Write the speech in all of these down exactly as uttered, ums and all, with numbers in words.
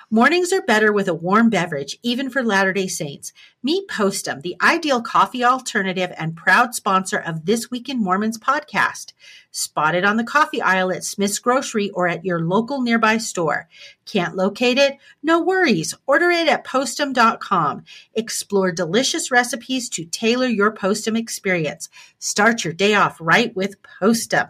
Mornings are better with a warm beverage, even for Latter-day Saints. Meet Postum, the ideal coffee alternative and proud sponsor of This Week in Mormons podcast. Spotted on the coffee aisle at Smith's Grocery or at your local nearby store. Can't locate it? No worries. Order it at postum dot com. Explore delicious recipes to tailor your Postum experience. Start your day off right with Postum.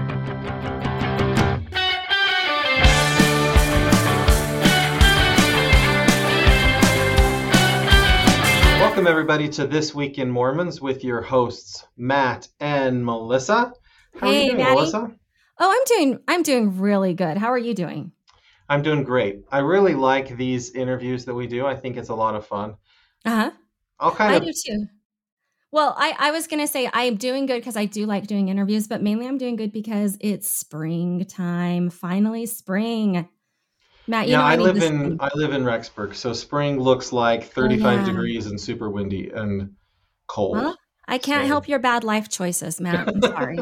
Welcome, everybody, to This Week in Mormons with your hosts, Matt and Melissa. How hey, are you doing, Maddie. Melissa? Oh, I'm doing I'm doing really good. How are you doing? I'm doing great. I really like these interviews that we do. I think it's a lot of fun. Uh-huh. I'll kind I of do too. Well, I, I was going to say I'm doing good because I do like doing interviews, but mainly I'm doing good because it's springtime. Finally spring. Matt, you yeah, know I, I need live this in spring. I live in Rexburg, so spring looks like thirty-five yeah. degrees and super windy and cold. Well, I can't So- help your bad life choices, Matt. I'm sorry.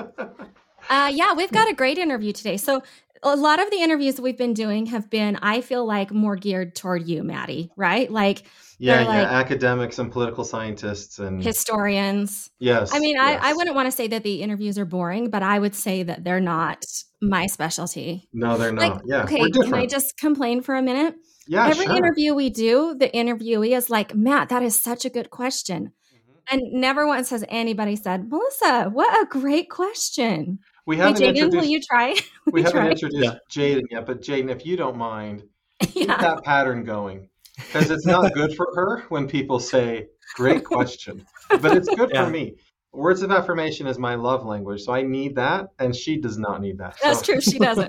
Uh, yeah, we've got a great interview today. So a lot of the interviews that we've been doing have been, I feel like, more geared toward you, Maddie, right? Like, yeah, they're yeah, like academics and political scientists and historians. yes. I mean, yes. I, I wouldn't want to say that the interviews are boring, but I would say that they're not my specialty. No, they're not. Like, yeah, okay, we're different. can I just complain for a minute? yeah, Every sure. interview we do, the interviewee is like, Matt, that is such a good question. And never once has anybody said, Melissa, what a great question. We Hey, haven't Jaden, introduced. will you try? Will We you haven't try? introduced Yeah. Jaden yet, but Jaden, if you don't mind, keep Yeah. that pattern going, because it's not good for her when people say, great question, but it's good Yeah. for me. Words of affirmation is my love language, so I need that, and she does not need that. That's So- true. She doesn't.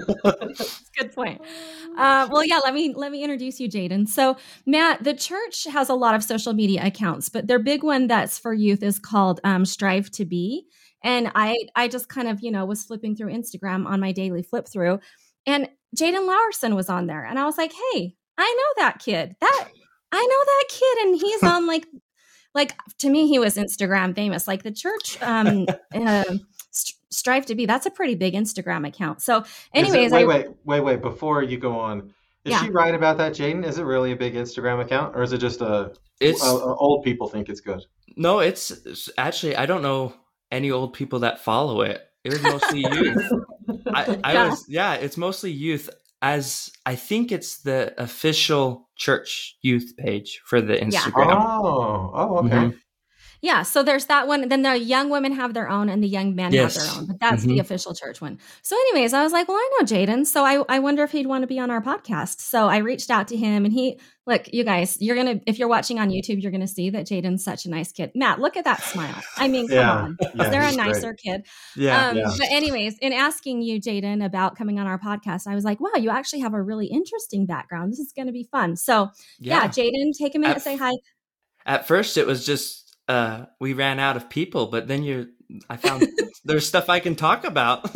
That's a good point. Uh, well, yeah. Let me let me introduce you, Jaden. So, Matt, the church has a lot of social media accounts, but their big one that's for youth is called um, Strive to Be. And I I just kind of you know was flipping through Instagram on my daily flip through, and Jaden Lowerson was on there, and I was like, hey, I know that kid. That I know that kid, and he's on like. Like, to me, he was Instagram famous. Like the church, um, uh, St- Strive to Be, that's a pretty big Instagram account. So Is it- anyways, wait, I, wait, wait, wait. Before you go on, is Yeah. she right about that, Jaden? Is it really a big Instagram account, or is it just a, It's a- a- old people think it's good? no, it's, it's actually I don't know any old people that follow it. It was mostly youth. I, I Yeah. was yeah, it's mostly youth. As I think it's the official church youth page for the Instagram. Oh, oh, okay. Mhm. yeah, so there's that one. Then the young women have their own and the young men Yes. have their own. But that's the Mhm. official church one. So anyways, I was like, well, I know Jaden. So I, I wonder if he'd want to be on our podcast. So I reached out to him and he, look, you guys, you're going to, if you're watching on YouTube, you're going to see that Jaden's such a nice kid. Matt, look at that smile. I mean, come Yeah, on. yeah, Is there a he's great. nicer kid? Yeah. Um, yeah. But anyways, in asking you, Jaden, about coming on our podcast, I was like, wow, you actually have a really interesting background. This is going to be fun. So yeah, Yeah. Jaden, take a minute, At- say hi. At first it was just uh we ran out of people, but then you I found there's stuff I can talk about.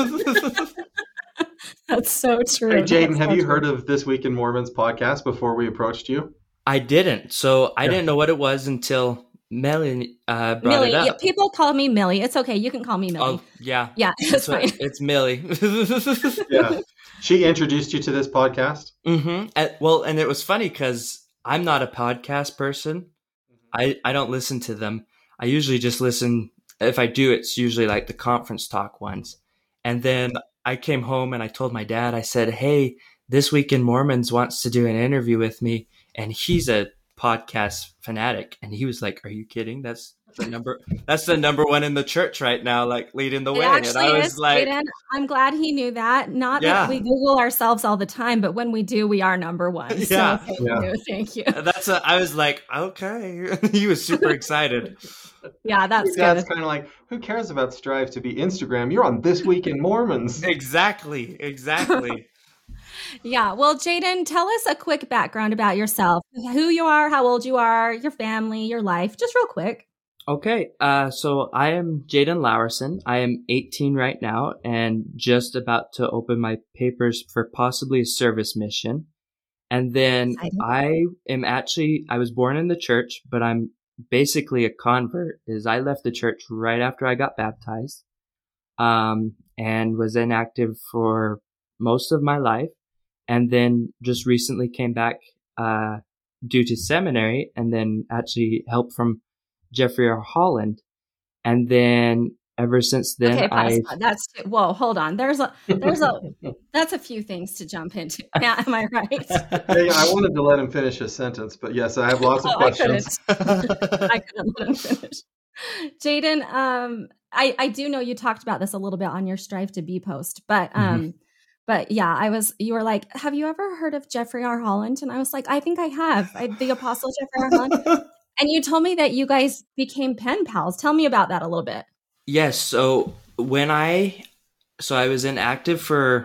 That's so true. Hey, Jaden, That's have so you true. heard of This Week in Mormons podcast before we approached you? I didn't. So I Yeah. didn't know what it was until Melanie uh brought Millie? it up. Yeah, people call me Millie. It's okay. You can call me Millie. Oh, yeah. Yeah, it's So fine. it's Millie. Yeah. She introduced you to this podcast? Mm-hmm. And, well, and it was funny because I'm not a podcast person. I, I don't listen to them. I usually just listen. If I do, it's usually like the conference talk ones. And then I came home and I told my dad, I said, hey, This Week in Mormons wants to do an interview with me. And he's a podcast fanatic. And he was like, are you kidding? That's the number, that's the number one in the church right now, like leading the It way. And actually I was is, like, Jaden. I'm glad he knew that. Not Yeah. that we Google ourselves all the time, but when we do, we are number one. So Yeah. thank Yeah. you. Thank you. that's a, I was like, okay. He was super excited. Yeah, that's Yeah, good. it's kind of like, who cares about Strive to Be Instagram? You're on This Week in Mormons. Exactly. Exactly. Yeah. Well, Jaden, tell us a quick background about yourself, who you are, how old you are, your family, your life, just real quick. Okay, uh, so I am Jaden Lowerson. I am eighteen right now and just about to open my papers for possibly a service mission. And then Exciting. I am actually, I was born in the church, but I'm basically a convert. Is I left the church right after I got baptized, um, and was inactive for most of my life. and then just recently came back uh, due to seminary, and then actually help from Jeffrey R. Holland. And then ever since then, okay, I that's too, whoa, hold on. There's a there's a that's a few things to jump into. Yeah, am I right? Hey, I wanted to let him finish his sentence, but yes, I have lots of oh, questions. I couldn't. I couldn't let him finish. Jaden, um, I I do know you talked about this a little bit on your Strive to Be post, but um, mm-hmm. but yeah, I was you were like, have you ever heard of Jeffrey R. Holland? And I was like, I think I have. I, the Apostle Jeffrey R. Holland. And you told me that you guys became pen pals. Tell me about that a little bit. Yes. So when I, so I was inactive for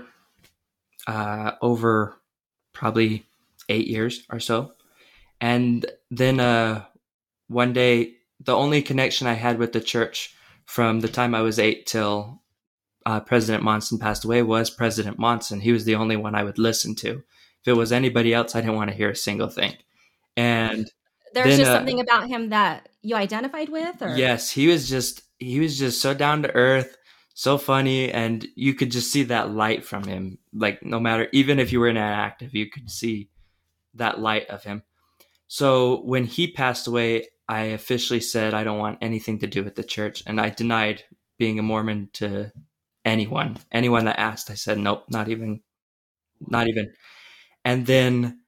uh, over probably eight years or so. And then uh, one day, the only connection I had with the church from the time I was eight till uh, President Monson passed away was President Monson. He was the only one I would listen to. If it was anybody else, I didn't want to hear a single thing. And there's then, just uh, something about him that you identified with? Or? Yes, he was just, he was just so down to earth, so funny. And you could just see that light from him. Like no matter, even if you were inactive, you could see that light of him. So when he passed away, I officially said, I don't want anything to do with the church. And I denied being a Mormon to anyone, anyone that asked. I said, nope, not even, not even. And then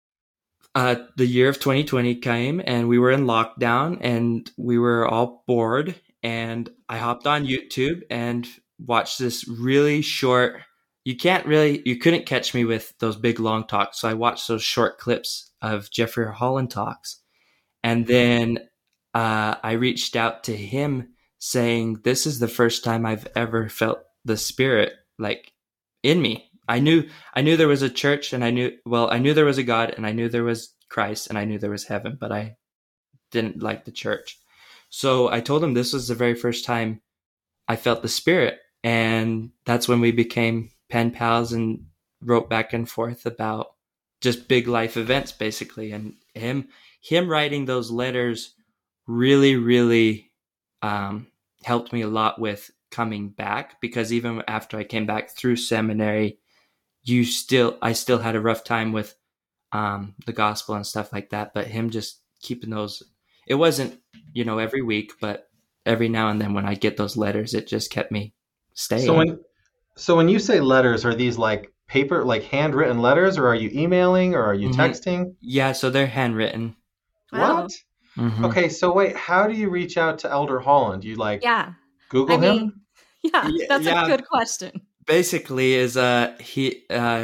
uh, the year of twenty twenty came and we were in lockdown and we were all bored. And I hopped on YouTube and watched this really short, you can't really, you couldn't catch me with those big long talks. So I watched those short clips of Jeffrey R. Holland talks. And then uh, I reached out to him saying, this is the first time I've ever felt the Spirit like in me. I knew, I knew there was a church and I knew, well, I knew there was a God and I knew there was Christ and I knew there was heaven, but I didn't like the church. So I told him this was the very first time I felt the Spirit. And that's when we became pen pals and wrote back and forth about just big life events, basically. And him, him writing those letters really, really um, helped me a lot with coming back, because even after I came back through seminary, you still, I still had a rough time with um, the gospel and stuff like that. But him just keeping those, it wasn't, you know, every week, but every now and then when I get those letters, it just kept me staying. So when, so when you say letters, are these like paper, like handwritten letters, or are you emailing, or are you mm-hmm. texting? Yeah, so they're handwritten. Wow. What? Mm-hmm. Okay, so wait, how do you reach out to Elder Holland? You like yeah. Google I him? Mean, yeah, that's yeah. a good question. Basically, is uh he uh,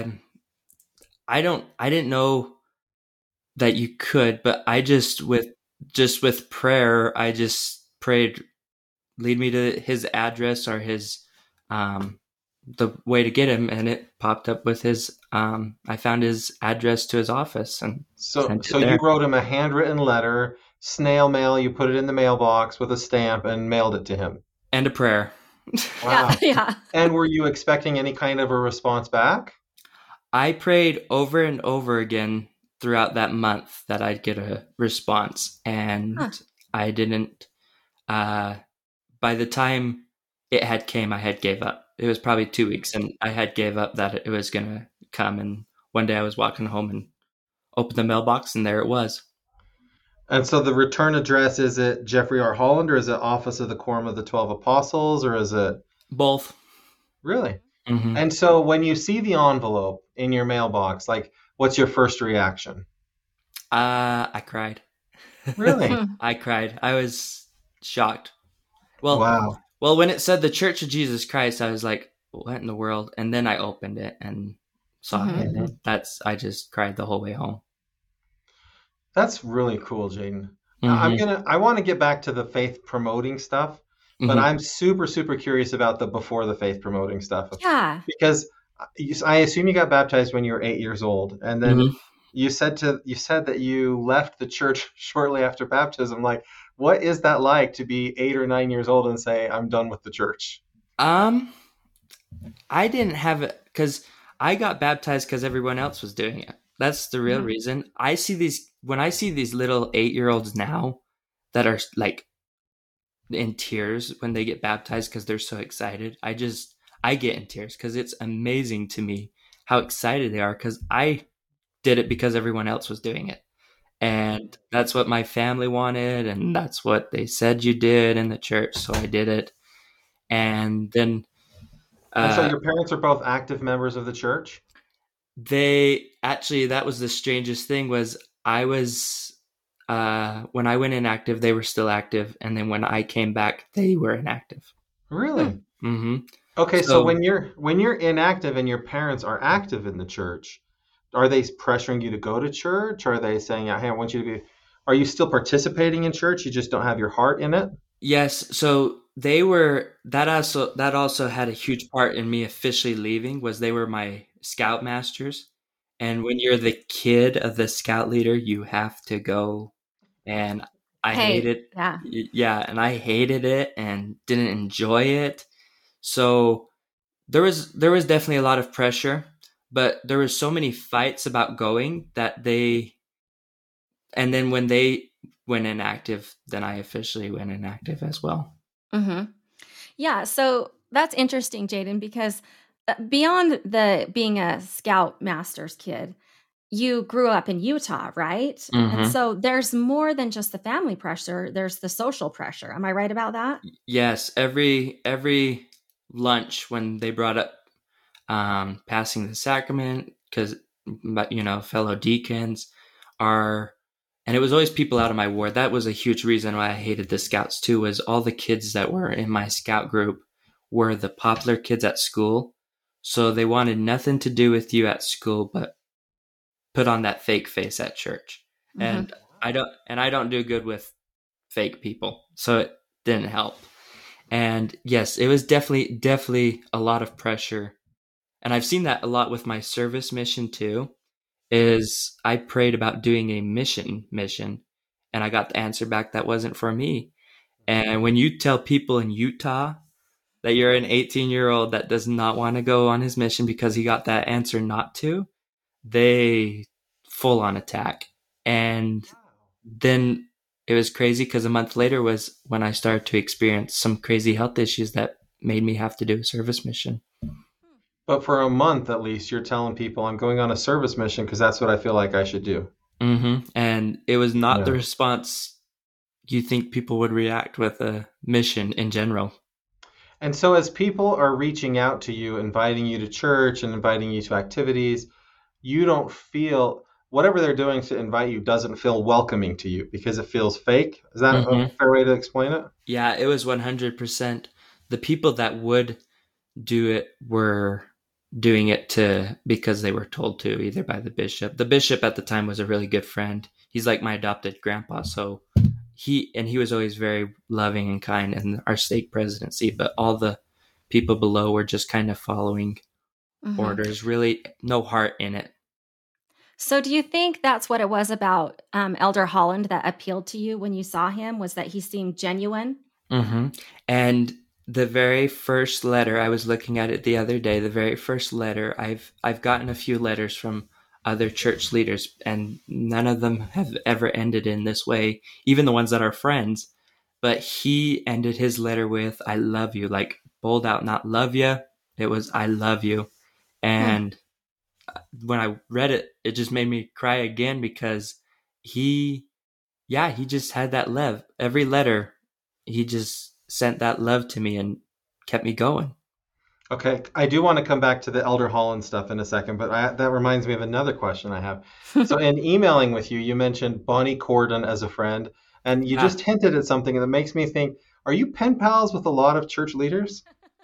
I don't I didn't know that you could, but I just with just with prayer, I just prayed, lead me to his address or his um the way to get him, and it popped up with his um I found his address to his office, and so so you wrote him a handwritten letter, snail mail, you put it in the mailbox with a stamp and mailed it to him, and a prayer. Wow. Yeah, yeah. And were you expecting any kind of a response back? I prayed over and over again throughout that month that I'd get a response, and huh. I didn't. Uh, by the time it had came, I had gave up. It was probably two weeks, and I had gave up that it was going to come. And one day I was walking home and opened the mailbox, and there it was. And so the return address, is it Jeffrey R. Holland, or is it Office of the Quorum of the Twelve Apostles, or is it? Both. Really? Mm-hmm. And so when you see the envelope in your mailbox, like, what's your first reaction? Uh, I cried. Really? I cried. I was shocked. Well, wow. Well, when it said the Church of Jesus Christ, I was like, what in the world? And then I opened it and saw mm-hmm. it. And that's, I just cried the whole way home. That's really cool, Jaden. Mm-hmm. I'm gonna. I want to get back to the faith promoting stuff, but mm-hmm. I'm super, super curious about the before the faith promoting stuff. Yeah. Because I assume you got baptized when you were eight years old, and then mm-hmm. you said to you said that you left the church shortly after baptism. Like, what is that like to be eight or nine years old and say, I'm done with the church? Um, I didn't have it because I got baptized because everyone else was doing it. That's the real mm-hmm. reason. I see these, when I see these little eight-year-olds now that are like in tears when they get baptized because they're so excited. I just, I get in tears because it's amazing to me how excited they are, because I did it because everyone else was doing it. And that's what my family wanted, and that's what they said you did in the church, so I did it. And then uh, and so your parents are both active members of the church? They actually, that was the strangest thing, was I was, uh, when I went inactive, they were still active. And then when I came back, they were inactive. Really? Mm-hmm. Okay, so, So- when you're when you're inactive and your parents are active in the church, are they pressuring you to go to church? Or are they saying, hey, I want you to be, are you still participating in church? You just don't have your heart in it? Yes. So they were, that also, that also had a huge part in me officially leaving, was they were my scout masters. And when you're the kid of the scout leader, you have to go. And I Hey, hated, yeah. yeah, and I hated it and didn't enjoy it. So there was, there was definitely a lot of pressure, but there was so many fights about going that they, and then when they went inactive, then I officially went inactive as well. Mm-hmm. Yeah. So that's interesting, Jaden, because uh, beyond the being a Scout Master's kid, you grew up in Utah, right? Mhm. And so there's more than just the family pressure. There's the social pressure. Am I right about that? Yes, every every lunch when they brought up um, passing the sacrament, because you know fellow deacons are, and it was always people out of my ward. That was a huge reason why I hated the scouts too. Was all the kids that were in my scout group were the popular kids at school, so they wanted nothing to do with you at school, but put on that fake face at church. Mhm. And I don't, and I don't do good with fake people, so it didn't help. And yes, it was definitely, definitely a lot of pressure. And I've seen that a lot with my service mission too, is I prayed about doing a mission mission and I got the answer back that wasn't for me. And when you tell people in Utah that you're an eighteen year old that does not want to go on his mission because he got that answer not to, they full on attack. And then it was crazy because a month later was when I started to experience some crazy health issues that made me have to do a service mission. But for a month at least, you're telling people I'm going on a service mission because that's what I feel like I should do. Mm-hmm. And it was not Yeah. the response you think people would react with a mission in general. And so as people are reaching out to you, inviting you to church and inviting you to activities, you don't feel whatever they're doing to invite you doesn't feel welcoming to you because it feels fake. Is that a Mhm. fair way to explain it? Yeah, it was one hundred percent. The people that would do it were doing it to because they were told to, either by the bishop. The bishop at the time was a really good friend. He's like my adopted grandpa, so he and he was always very loving and kind in our stake presidency, but all the people below were just kind of following Mhm. orders, really no heart in it. So do you think that's what it was about um, Elder Holland that appealed to you when you saw him, was that he seemed genuine? Mm-hmm. And the very first letter, I was looking at it the other day, the very first letter, I've I've gotten a few letters from other church leaders, and none of them have ever ended in this way, even the ones that are friends. But he ended his letter with, I love you, like bold out, not love you. It was, I love you. And when I read it, it just made me cry again because he, yeah, he just had that love. Every letter, he just sent that love to me and kept me going. Okay, I do want to come back to the Elder Holland stuff in a second, but I, that reminds me of another question I have. So in emailing with you, you mentioned Bonnie Cordon as a friend, and you Yeah. just hinted at something that makes me think, are you pen pals with a lot of church leaders?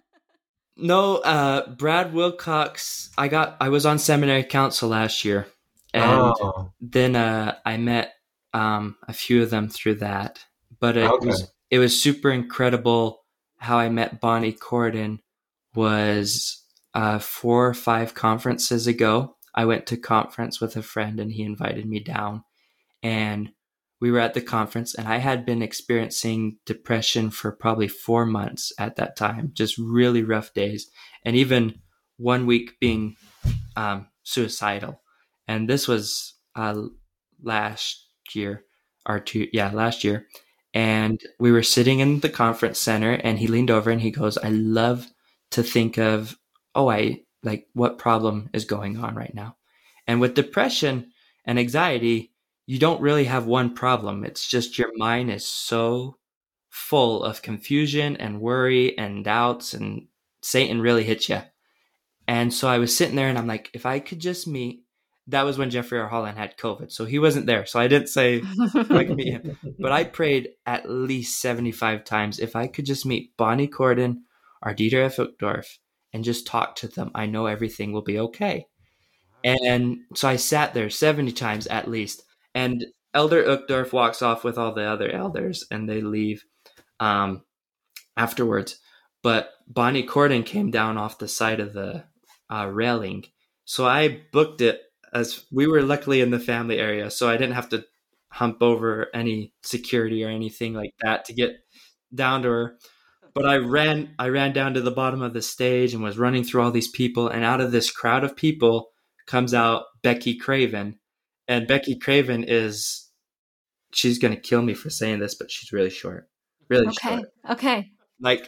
No, uh, Brad Wilcox, I got, I was on seminary council last year, and Oh, then uh, I met um, a few of them through that. But it Okay. was it was super incredible how I met Bonnie Cordon. Was uh, four or five conferences ago. I went to conference with a friend, and he invited me down, and we were at the conference, and I had been experiencing depression for probably four months at that time, just really rough days, and even one week being um, suicidal. And this was uh, last year, or two, yeah, last year. And we were sitting in the conference center, and he leaned over and he goes, I love to think of, oh, I, like what problem is going on right now. And with depression and anxiety, you don't really have one problem. It's just your mind is so full of confusion and worry and doubts, and Satan really hits you. And so I was sitting there and I'm like, if I could just meet, that was when Jeffrey R. Holland had COVID. So he wasn't there. So I didn't say I could meet him. But I prayed at least seventy-five times, if I could just meet Bonnie Cordon or Dieter F. Uchtdorf and just talk to them, I know everything will be okay. And so I sat there seventy times at least. And Elder Uchtdorf walks off with all the other elders and they leave um, afterwards. But Bonnie Cordon came down off the side of the uh, railing. So I booked it, as we were luckily in the family area. So I didn't have to hump over any security or anything like that to get down to her. But I ran, I ran down to the bottom of the stage and was running through all these people. And out of this crowd of people comes out Becky Craven. And Becky Craven is, she's going to kill me for saying this, but she's really short. Really okay. short. Okay. Like,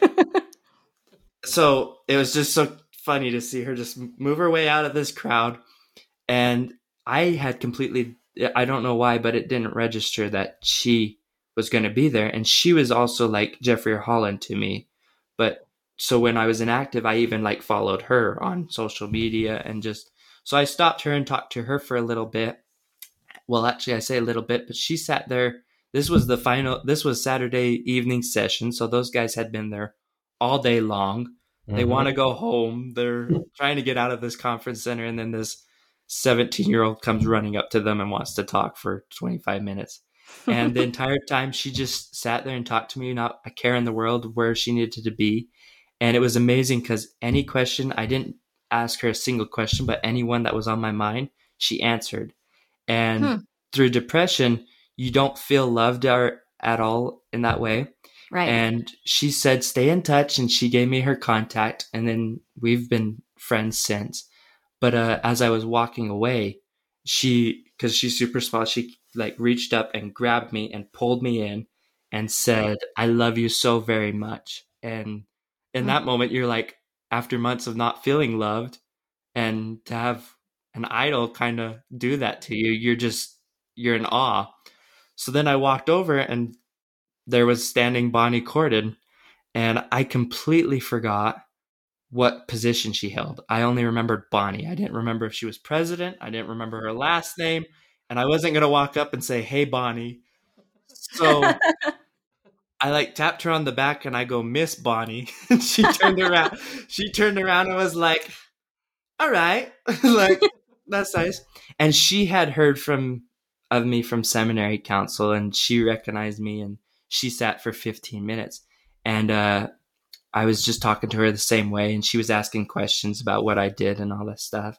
so it was just so funny to see her just move her way out of this crowd. And I had completely, I don't know why, but it didn't register that she was going to be there. And she was also like Jeffrey Holland to me. But so when I was inactive, I even like followed her on social media and just, so I stopped her and talked to her for a little bit. Well, actually I say a little bit, but she sat there. This was the final, this was Saturday evening session. So those guys had been there all day long. They mm-hmm. want to go home. They're trying to get out of this conference center. And then this seventeen year old comes running up to them and wants to talk for twenty-five minutes. And the entire time she just sat there and talked to me, not a care in the world where she needed to be. And it was amazing because any question, I didn't ask her a single question, but anyone that was on my mind, she answered. And hmm. through depression, you don't feel loved or, at all in that way. Right. And she said, stay in touch. And she gave me her contact. And then we've been friends since. But uh, as I was walking away, she, because she's super small, she like reached up and grabbed me and pulled me in and said, I love you so very much. And in mm-hmm. that moment, you're like, after months of not feeling loved, and to have an idol kind of do that to you, you're just, you're in awe. So then I walked over and there was standing Bonnie Cordon, and I completely forgot what position she held. I only remembered Bonnie. I didn't remember if she was president. I didn't remember her last name. And I wasn't going to walk up and say, hey, Bonnie. So I like tapped her on the back and I go, Miss Bonnie. And she turned around. She turned around and was like, all right. Like, that's nice. And she had heard from of me from seminary council, and she recognized me, and she sat for fifteen minutes. And uh, I was just talking to her the same way, and she was asking questions about what I did and all that stuff.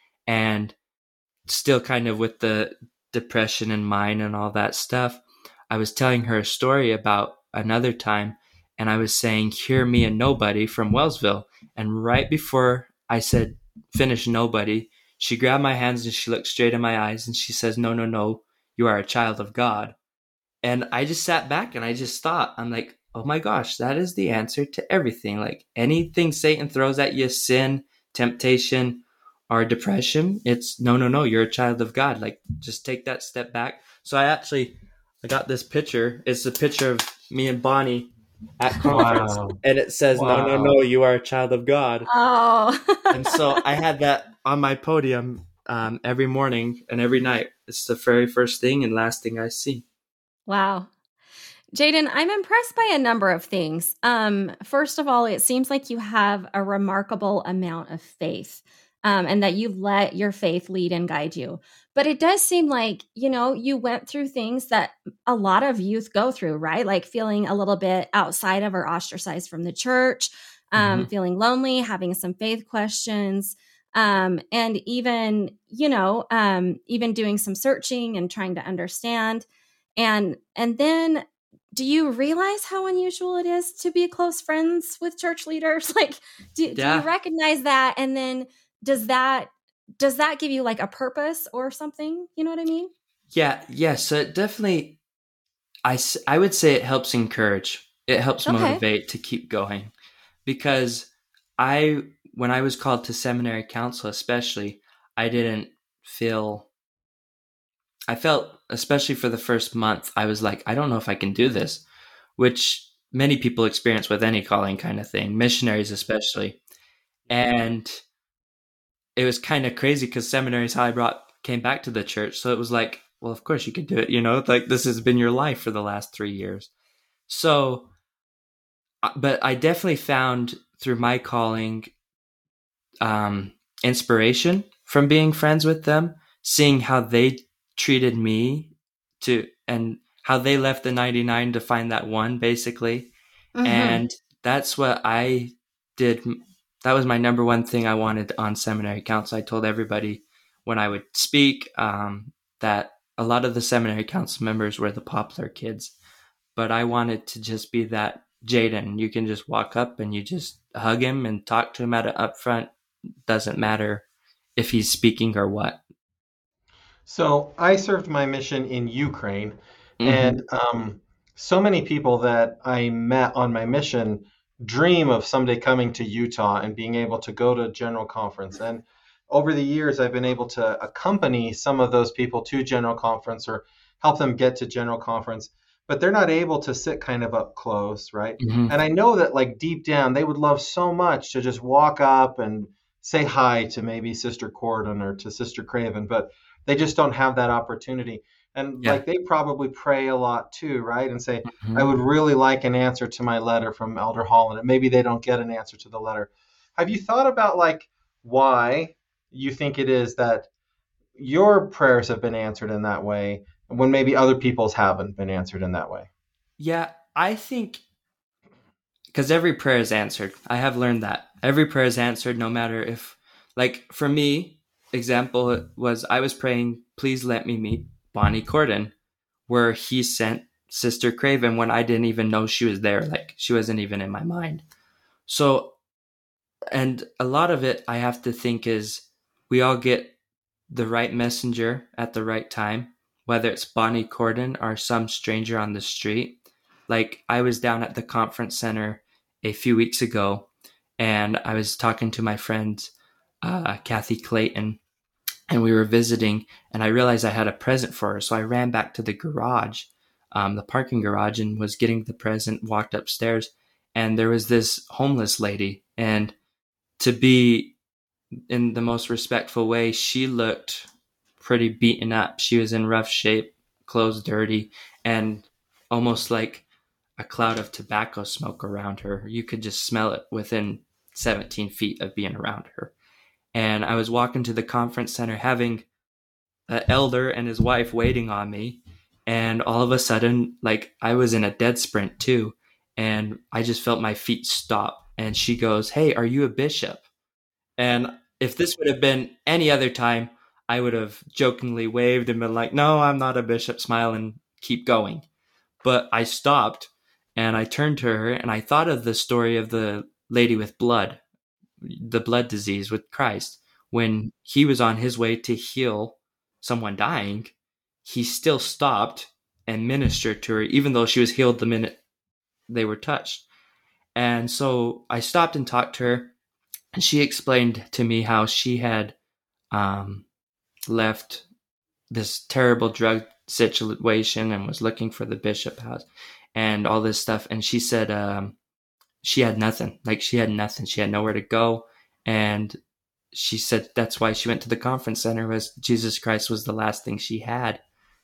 And still kind of with the depression in mind and all that stuff, I was telling her a story about another time, and I was saying, hear me and nobody from Wellsville. And right before I said, finish nobody, she grabbed my hands and she looked straight in my eyes and she says, no, no, no, you are a child of God. And I just sat back and I just thought, I'm like, oh my gosh, that is the answer to everything. Like anything Satan throws at you, sin, temptation, or depression, it's no, no, no, you're a child of God. Like just take that step back. So I actually, I got this picture. It's a picture of me and Bonnie at conference. Wow. And it says, wow. no, no, no, you are a child of God. Oh. And so I had that on my podium um, every morning and every night. It's the very first thing and last thing I see. Wow. Jaden, I'm impressed by a number of things. Um, first of all, it seems like you have a remarkable amount of faith, um, and that you let your faith lead and guide you. But it does seem like, you know, you went through things that a lot of youth go through, right? Like feeling a little bit outside of or ostracized from the church, um, mm-hmm. feeling lonely, having some faith questions, um, and even, you know, um, even doing some searching and trying to understand. And, and then do you realize how unusual it is to be close friends with church leaders? Like, do, yeah. do you recognize that? And then does that, does that give you like a purpose or something? You know what I mean? Yeah. Yeah. So it definitely, I, I would say it helps encourage. It helps okay. motivate to keep going, because I when I was called to seminary council, especially, I didn't feel, I felt, especially for the first month, I was like, I don't know if I can do this, which many people experience with any calling kind of thing, missionaries especially. And it was kind of crazy because seminary is how I brought, came back to the church. So it was like, well, of course you could do it. You know, like this has been your life for the last three years. So, but I definitely found through my calling, um, inspiration from being friends with them, seeing how they treated me to, and how they left the ninety-nine to find that one, basically. Mm-hmm. And that's what I did. That was my number one thing I wanted on seminary council. I told everybody when I would speak, um, that a lot of the seminary council members were the popular kids, but I wanted to just be that Jaden. You can just walk up and you just hug him and talk to him at an upfront. Doesn't matter if he's speaking or what. So I served my mission in Ukraine, mm-hmm. and um, so many people that I met on my mission dream of someday coming to Utah and being able to go to General Conference. And over the years, I've been able to accompany some of those people to General Conference or help them get to General Conference, but they're not able to sit kind of up close, right? Mm-hmm. And I know that like deep down, they would love so much to just walk up and say hi to maybe Sister Corden or to Sister Craven, but they just don't have that opportunity. And yeah. like they probably pray a lot too, right? And say, mm-hmm. I would really like an answer to my letter from Elder Holland. And maybe they don't get an answer to the letter. Have you thought about like why you think it is that your prayers have been answered in that way when maybe other people's haven't been answered in that way? Yeah, I think because every prayer is answered. I have learned that. Every prayer is answered no matter if, like for me, example was I was praying, please let me meet Bonnie Corden, where he sent Sister Craven when I didn't even know she was there. Like she wasn't even in my mind. So, and a lot of it I have to think is we all get the right messenger at the right time, whether it's Bonnie Corden or some stranger on the street. Like I was down at the conference center a few weeks ago and I was talking to my friend, uh, Kathy Clayton, and we were visiting and I realized I had a present for her. So I ran back to the garage, um, the parking garage, and was getting the present, walked upstairs, and there was this homeless lady. And to be in the most respectful way, she looked pretty beaten up. She was in rough shape, clothes dirty, and almost like a cloud of tobacco smoke around her. You could just smell it within seventeen feet of being around her. And I was walking to the conference center having an elder and his wife waiting on me. And all of a sudden, like I was in a dead sprint too. And I just felt my feet stop. And she goes, "Hey, are you a bishop?" And if this would have been any other time, I would have jokingly waved and been like, "No, I'm not a bishop," smile and keep going. But I stopped and I turned to her and I thought of the story of the lady with blood, the blood disease with Christ. When he was on his way to heal someone dying, he still stopped and ministered to her, even though she was healed the minute they were touched. And so I stopped and talked to her, and she explained to me how she had um, left this terrible drug situation and was looking for the bishop house and all this stuff. And she said um, she had nothing. Like she had nothing. She had nowhere to go. And she said that's why she went to the conference center, was Jesus Christ was the last thing she had.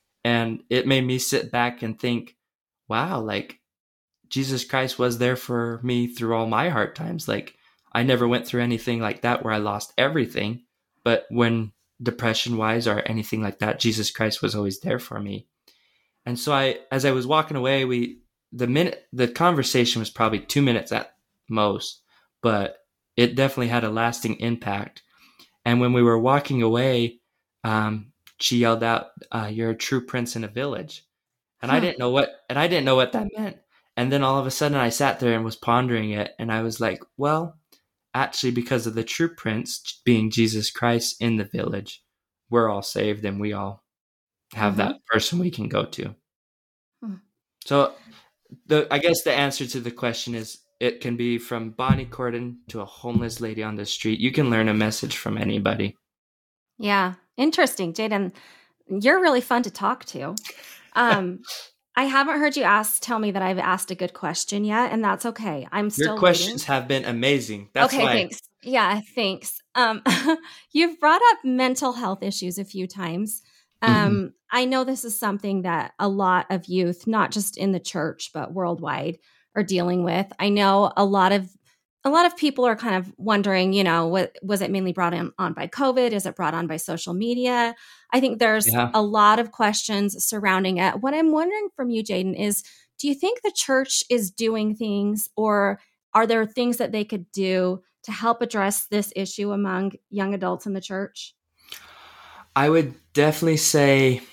And it made me sit back and think, wow, like Jesus Christ was there for me through all my hard times. Like I never went through anything like that where I lost everything. But when depression wise or anything like that, Jesus Christ was always there for me. And so I, as I was walking away, we, the minute, the conversation was probably two minutes at most, but it definitely had a lasting impact. And when we were walking away, um, she yelled out, uh, "You're a true prince in a village." And huh. I didn't know what, and I didn't know what that meant. And then all of a sudden I sat there and was pondering it. And I was like, well, actually, because of the true prince being Jesus Christ in the village, we're all saved and we all have mm-hmm. that person we can go to. Hmm. So the, I guess the answer to the question is, It can be from Bonnie Cordon to a homeless lady on the street. You can learn a message from anybody. Yeah. Interesting. Jaden, you're really fun to talk to. Um, I haven't heard you ask, tell me that I've asked a good question yet, and that's okay. I'm still Your questions waiting. have been amazing. That's okay, why. thanks. Yeah, thanks. Um, you've brought up mental health issues a few times. Um, Mm-hmm. I know this is something that a lot of youth, not just in the church, but worldwide, are dealing with. I know a lot of a lot of people are kind of wondering, you know, what was it mainly brought in, on by COVID? Is it brought on by social media? I think there's Yeah. a lot of questions surrounding it. What I'm wondering from you, Jaden, is do you think the church is doing things, or are there things that they could do to help address this issue among young adults in the church? I would definitely say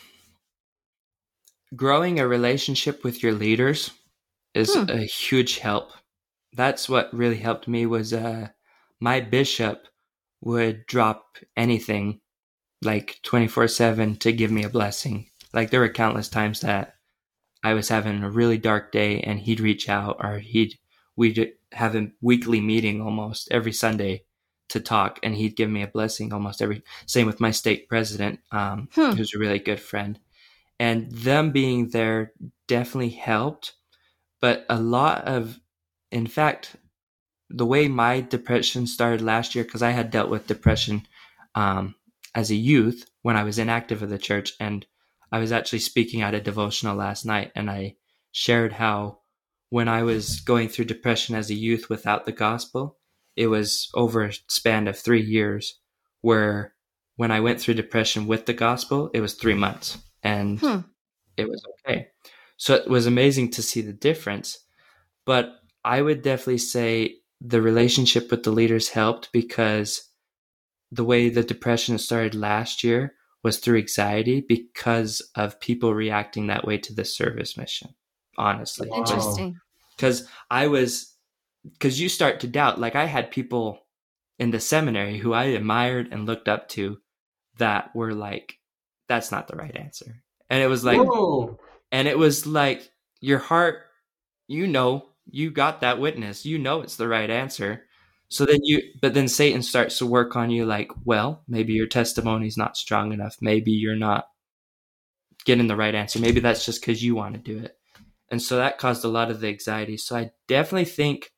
growing a relationship with your leaders is Hmm. a huge help. That's what really helped me was uh, my bishop would drop anything like twenty-four seven to give me a blessing. Like there were countless times that I was having a really dark day and he'd reach out, or he'd, we'd have a weekly meeting almost every Sunday to talk, and he'd give me a blessing almost every, same with my state president, um, Hmm. who's a really good friend. And them being there definitely helped. But a lot of, in fact, the way my depression started last year, because I had dealt with depression um, as a youth when I was inactive of the church. And I was actually speaking at a devotional last night, and I shared how when I was going through depression as a youth without the gospel, it was over a span of three years, where when I went through depression with the gospel, it was three months and Hmm. it was okay. So it was amazing to see the difference. But I would definitely say the relationship with the leaders helped, because the way the depression started last year was through anxiety because of people reacting that way to the service mission, honestly. Wow. Interesting. Because I was, because you start to doubt, like I had people in the seminary who I admired and looked up to that were like, that's not the right answer. And it was like, Whoa. and it was like your heart, you know, you got that witness, you know, it's the right answer. So then you, but then Satan starts to work on you like, well, maybe your testimony's not strong enough. Maybe you're not getting the right answer. Maybe that's just because you want to do it. And so that caused a lot of the anxiety. So I definitely think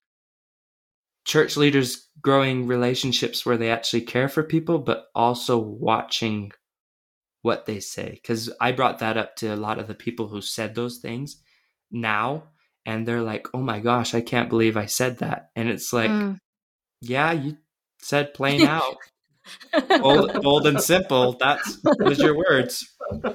church leaders growing relationships where they actually care for people, but also watching what they say. Because I brought that up to a lot of the people who said those things now, and they're like, oh my gosh, I can't believe I said that. And it's like, Mm. yeah, you said plain out, bold, bold and simple. That's was your words.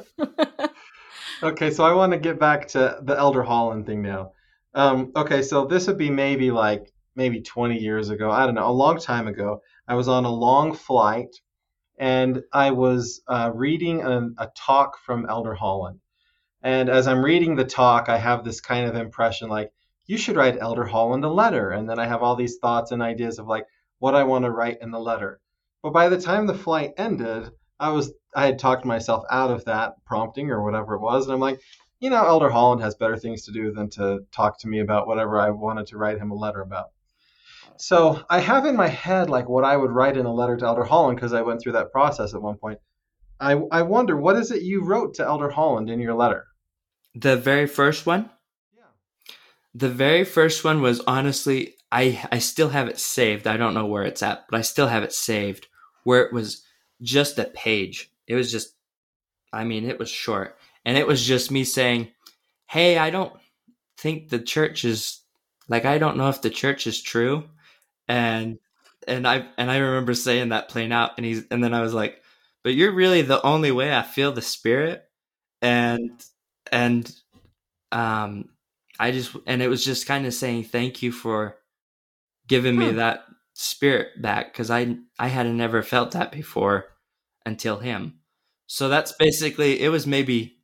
Okay, so I want to get back to the Elder Holland thing now. Um, okay, so this would be maybe like maybe twenty years ago. I don't know, a long time ago. I was on a long flight, and I was uh, reading a, a talk from Elder Holland. And as I'm reading the talk, I have this kind of impression like, you should write Elder Holland a letter. And then I have all these thoughts and ideas of like what I want to write in the letter. But by the time the flight ended, I was I had talked myself out of that prompting or whatever it was. And I'm like, you know, Elder Holland has better things to do than to talk to me about whatever I wanted to write him a letter about. So I have in my head like what I would write in a letter to Elder Holland, because I went through that process at one point. I, I wonder, what is it you wrote to Elder Holland in your letter? The very first one? Yeah. The very first one was honestly, I, I still have it saved. I don't know where it's at, but I still have it saved, where it was just a page. It was just, I mean, it was short. And it was just me saying, hey, I don't think the church is, like, I don't know if the church is true. And and I and I remember saying that plain out, and he's and then I was like, but you're really the only way I feel the Spirit. And and um I just and it was just kind of saying thank you for giving me Hmm. that Spirit back, because I I had never felt that before until him. So that's basically, it was maybe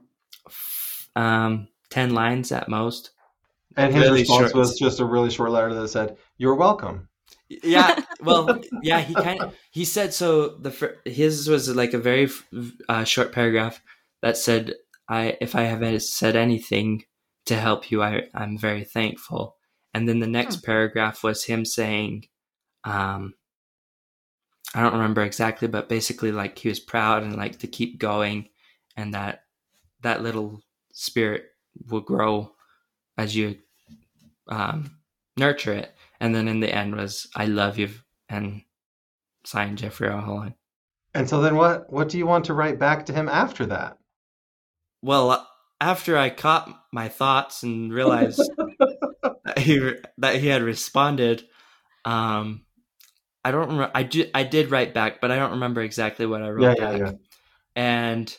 um ten lines at most. And his Really response short. was just a really short letter that said, "You're welcome." Yeah, well, yeah, he kind of he said so. The fir- his was like a very uh, short paragraph that said, "I if I have said anything to help you, I I'm very thankful." And then the next Hmm. paragraph was him saying, um, I don't remember exactly, but basically like he was proud and like to keep going, and that that little spirit will grow as you um, nurture it. And then in the end was, I love you, and signed Jeffrey R. Holland. And so then what what do you want to write back to him after that? Well, after I caught my thoughts and realized that he that he had responded, um, I don't remember. I did I did write back, but I don't remember exactly what I wrote Yeah, yeah, back. yeah. And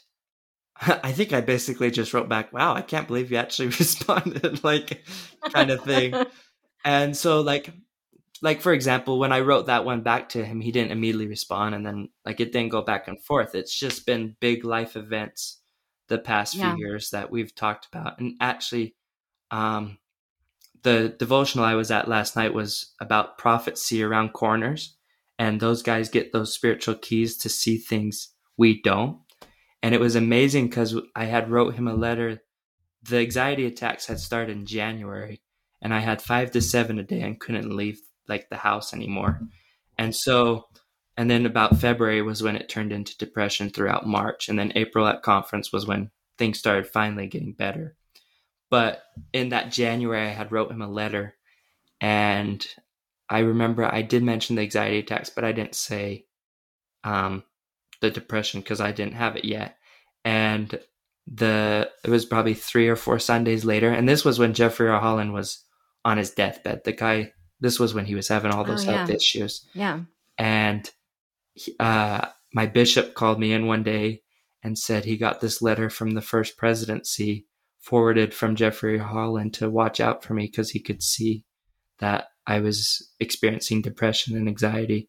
I think I basically just wrote back, "Wow, I can't believe you actually responded," like kind of thing. And so, like, like for example, when I wrote that one back to him, he didn't immediately respond, and then like it didn't go back and forth. It's just been big life events the past Yeah. few years that we've talked about. And actually, um, the devotional I was at last night was about prophets see around corners, and those guys get those spiritual keys to see things we don't. And it was amazing because I had wrote him a letter. The anxiety attacks had started in January, and I had five to seven a day and couldn't leave like the house anymore. And so, and then about February was when it turned into depression throughout March. And then April at conference was when things started finally getting better. But in that January, I had wrote him a letter, and I remember I did mention the anxiety attacks, but I didn't say um, the depression because I didn't have it yet. And the it was probably three or four Sundays later, and this was when Jeffrey R. Holland was on his deathbed. The guy, this was when he was having all those Oh, health yeah. issues. Yeah. And he- uh, my bishop called me in one day and said he got this letter from the First Presidency forwarded from Jeffrey Holland to watch out for me because he could see that I was experiencing depression and anxiety.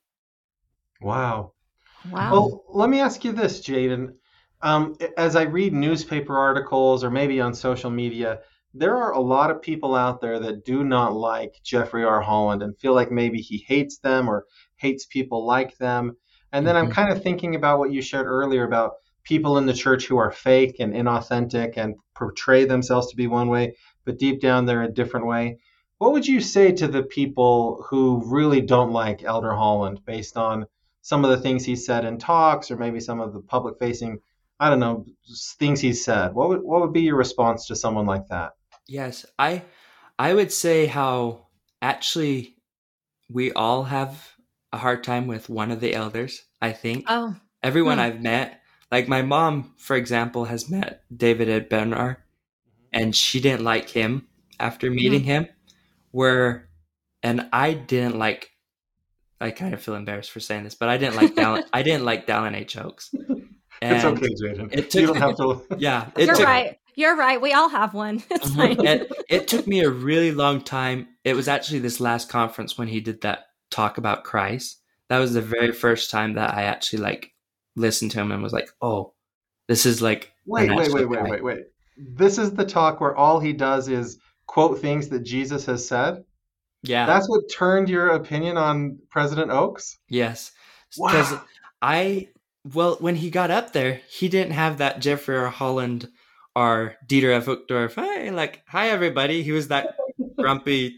Wow. Wow. Well, let me ask you this, Jaden. Um, as I read newspaper articles or maybe on social media, there are a lot of people out there that do not like Jeffrey R. Holland and feel like maybe he hates them or hates people like them. And then I'm Mhm. kind of thinking about what you shared earlier about people in the church who are fake and inauthentic and portray themselves to be one way, but deep down they're a different way. What would you say to the people who really don't like Elder Holland based on some of the things he said in talks or maybe some of the public facing, I don't know, things he said? What would, what would be your response to someone like that? Yes, I I would say how actually we all have a hard time with one of the elders, I think. Oh. Everyone Hmm. I've met, like my mom, for example, has met David Ed Benar, and she didn't like him after meeting Mhm. him. Where, and I didn't like. I kind of feel embarrassed for saying this, but I didn't like Dallin. I didn't like Dallin H. Oaks. It's And okay, Jaden. it took- you don't have to. yeah, it You're took right. You're right. We all have one. It's Mhm. fine. And it took me a really long time. It was actually this last conference when he did that talk about Christ. That was the very first time that I actually like listened to him and was like, "Oh, this is like Wait, an wait, actual wait, wait, guy." wait, wait. This is the talk where all he does is quote things that Jesus has said? Yeah. That's what turned your opinion on President Oaks? Yes. Because Wow. I, well, when he got up there, he didn't have that Jeffrey R. Holland or Dieter F. Uchtdorf, hey, like, hi, everybody. He was that grumpy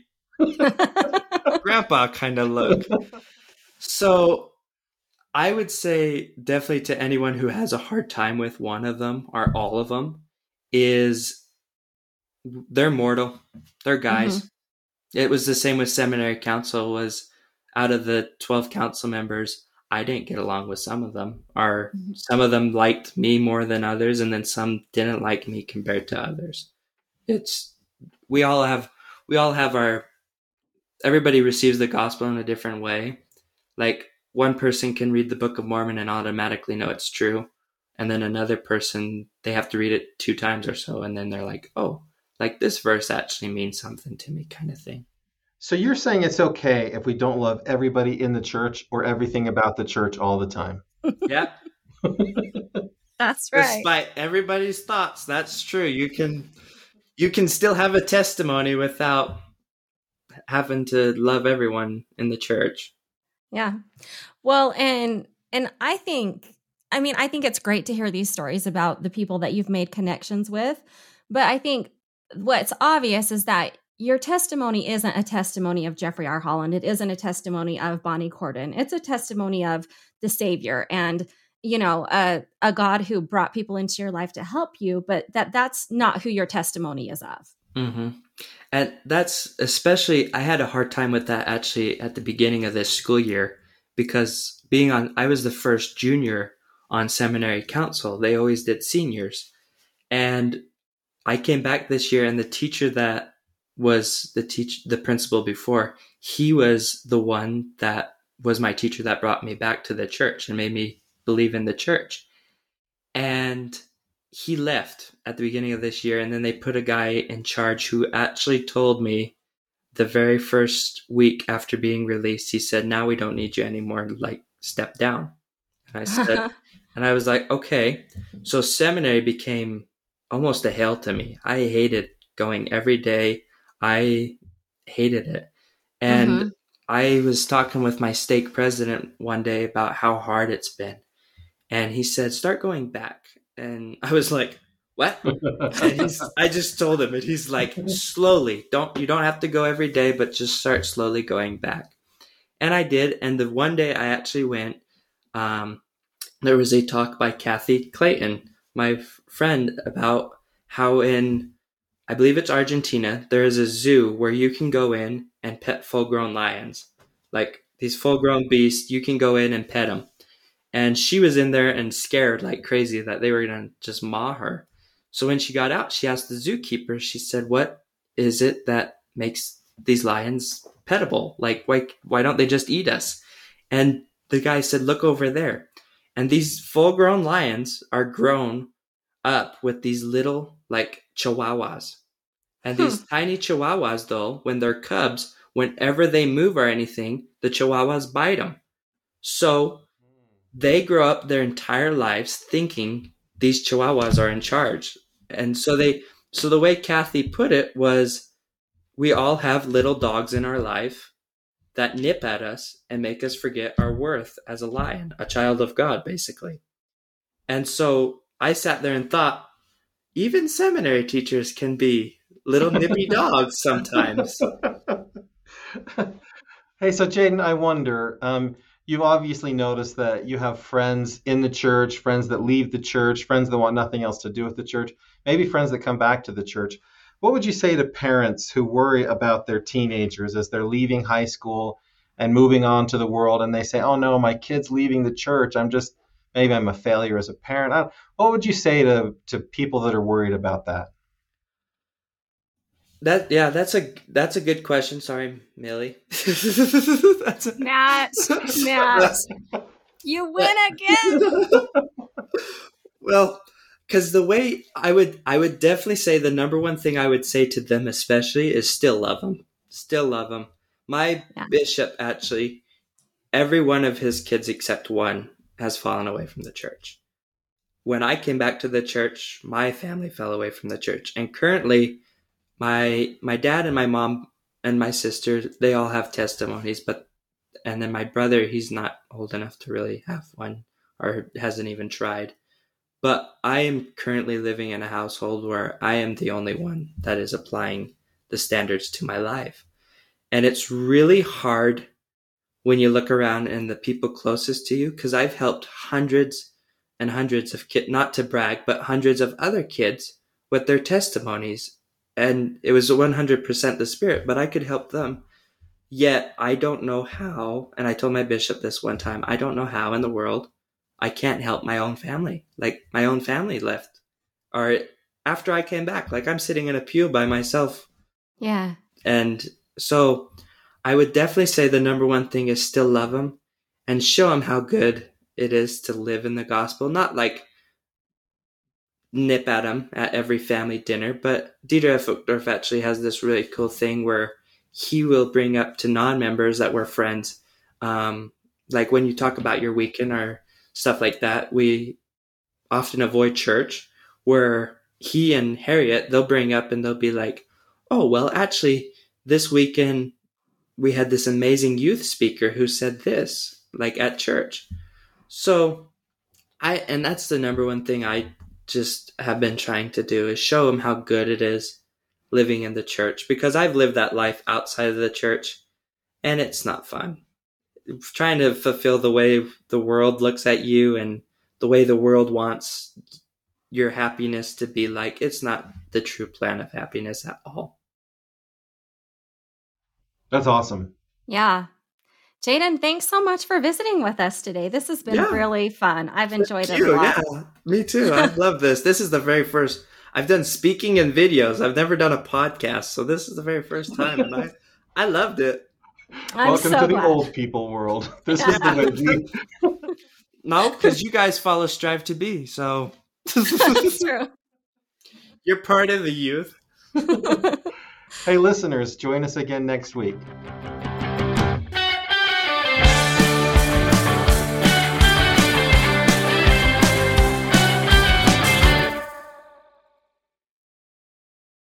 grandpa kind of look. So I would say definitely to anyone who has a hard time with one of them or all of them is they're mortal. They're guys. It was the same with seminary council. Was out of the twelve council members, I didn't get along with some of them, or Mhm. some of them liked me more than others, and then some didn't like me compared to others. It's we all have we all have our everybody receives the gospel in a different way. Like one person can read the Book of Mormon and automatically know it's true, and then another person, they have to read it two times or so, and then they're like, oh, like this verse actually means something to me, kind of thing. So you're saying it's okay if we don't love everybody in the church or everything about the church all the time? Yeah. That's right. Despite everybody's thoughts, that's true. You can you can still have a testimony without having to love everyone in the church. Yeah. Well, and and I think I mean, I think it's great to hear these stories about the people that you've made connections with, but I think what's obvious is that your testimony isn't a testimony of Jeffrey R. Holland. It isn't a testimony of Bonnie Cordon. It's a testimony of the Savior and, you know, a, a God who brought people into your life to help you, but that that's not who your testimony is of. Mm-hmm. And that's especially, I had a hard time with that actually at the beginning of this school year, because being on, I was the first junior on seminary council. They always did seniors. And I came back this year, and the teacher that was the teach, the principal before, he was the one that was my teacher that brought me back to the church and made me believe in the church. And he left at the beginning of this year, and then they put a guy in charge who actually told me the very first week after being released, he said, "Now we don't need you anymore, like step down." And I said, and I was like, okay. So seminary became almost a hell to me. I hated going every day. I hated it. And mm-hmm. I was talking with my stake president one day about how hard it's been. And he said, start going back. And I was like, what? And he's, I just told him, and he's like, slowly, don't, you don't have to go every day, but just start slowly going back. And I did. And the one day I actually went, um, there was a talk by Kathy Clayton, my f- friend, about how in, I believe it's Argentina, there is a zoo where you can go in and pet full-grown lions. Like these full-grown beasts, you can go in and pet them. And she was in there and scared like crazy that they were going to just maw her. So when she got out, she asked the zookeeper, she said, what is it that makes these lions petable? Like, why, why don't they just eat us? And the guy said, look over there. And these full-grown lions are grown up with these little, like, chihuahuas. And these hmm. tiny chihuahuas, though, when they're cubs, whenever they move or anything, the chihuahuas bite them. So they grow up their entire lives thinking these chihuahuas are in charge. And so they, so the way Kathy put it was, we all have little dogs in our life that nip at us and make us forget our worth as a lion, a child of God, basically. And so I sat there and thought, even seminary teachers can be little nippy dogs sometimes. Hey, so Jaden, I wonder, um, you've obviously noticed that you have friends in the church, friends that leave the church, friends that want nothing else to do with the church, maybe friends that come back to the church. What would you say to parents who worry about their teenagers as they're leaving high school and moving on to the world, and they say, oh no, my kid's leaving the church, I'm just, maybe I'm a failure as a parent. I, what would you say to, to people that are worried about that? That yeah, that's a that's a good question. Sorry, Millie. that's a, Matt, Matt, you win again. Well, because the way I would I would definitely say the number one thing I would say to them especially is still love them. Still love them. My yeah. bishop, actually, every one of his kids except one has fallen away from the church. When I came back to the church, my family fell away from the church. And currently, my my dad and my mom and my sister, they all have testimonies. But and then my brother, he's not old enough to really have one or hasn't even tried. But I am currently living in a household where I am the only one that is applying the standards to my life. And it's really hard when you look around and the people closest to you, because I've helped hundreds and hundreds of kids, not to brag, but hundreds of other kids with their testimonies. And it was one hundred percent the Spirit, but I could help them. Yet I don't know how, and I told my bishop this one time, I don't know how in the world I can't help my own family. Like my own family left. Or after I came back, like I'm sitting in a pew by myself. Yeah. And so I would definitely say the number one thing is still love them and show them how good it is to live in the gospel. Not like nip at them at every family dinner, but Dieter F. Uchtdorf actually has this really cool thing where he will bring up to non-members that were friends. Um, like when you talk about your weekend or stuff like that, we often avoid church, where he and Harriet, they'll bring up and they'll be like, oh, well, actually, this weekend we had this amazing youth speaker who said this, like at church. So I, and that's the number one thing I just have been trying to do, is show them how good it is living in the church, because I've lived that life outside of the church and it's not fun. Trying to fulfill the way the world looks at you and the way the world wants your happiness to be like, it's not the true plan of happiness at all. That's awesome. Yeah. Jaden, thanks so much for visiting with us today. This has been yeah. really fun. I've enjoyed Thank it you. a lot. Yeah, me too. I love this. This is the very first. I've done speaking and videos. I've never done a podcast, so this is the very first time, and I, I loved it. I'm Welcome so to the glad. old people world. This yeah. is the way we... No, because you guys follow Strive to Be, so that's true. You're part of the youth. Hey, listeners, join us again next week.